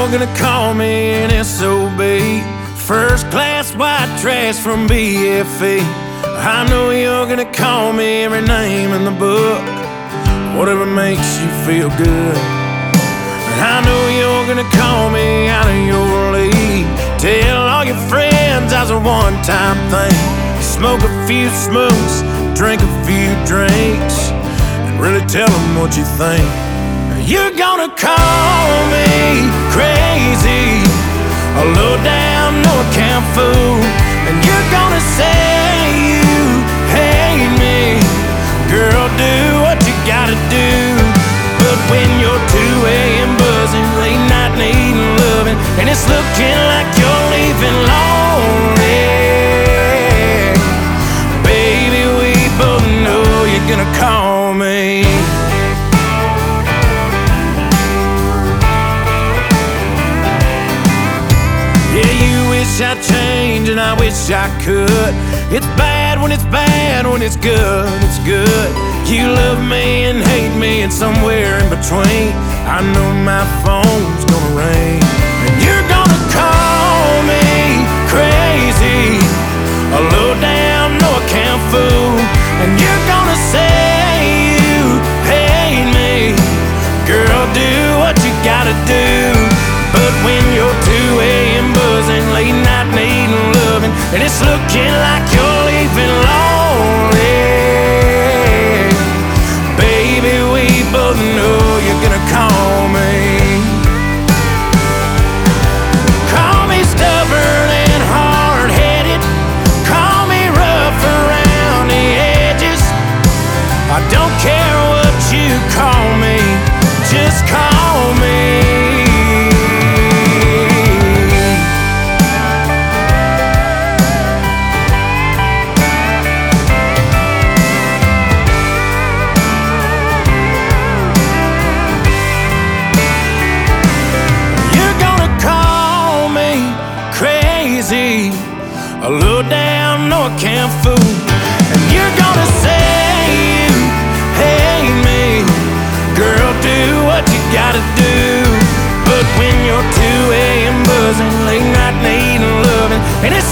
you're gonna call me an SOB, first class white trash from BFE. I know you're gonna call me every name in the book, whatever makes you feel good. And I know you're gonna call me out of your league, tell all your friends I was a one-time thing, smoke a few smokes, drink a few drinks, and really tell them what you think. You're gonna call me crazy, a low-down, no-account fool, and you're gonna say you hate me. Girl, do what you gotta do. But when you're 2 a.m. buzzing, late night needing loving, and it's looking like you're leaving lonely, baby, we both know you're gonna call me. I change and I wish I could. It's bad when it's bad, when it's good, it's good. You love me and hate me, and somewhere in between, I know my phone's gonna ring, and you're gonna call me crazy, a low-down, no-account fool, and you're gonna say you hate me. Girl, do what you gotta do. But when you're 2 a.m. buzzing, late night needing loving, and it's looking like you're leaving lonely, baby, we both know you're gonna call me. Call me stubborn and hard-headed, call me rough around the edges. I don't care what you call me, just call me. A low-down, no-account fool, and you're gonna say you hate me. Girl, do what you gotta do. But when you're 2 a.m. buzzing, late night needing loving, and it's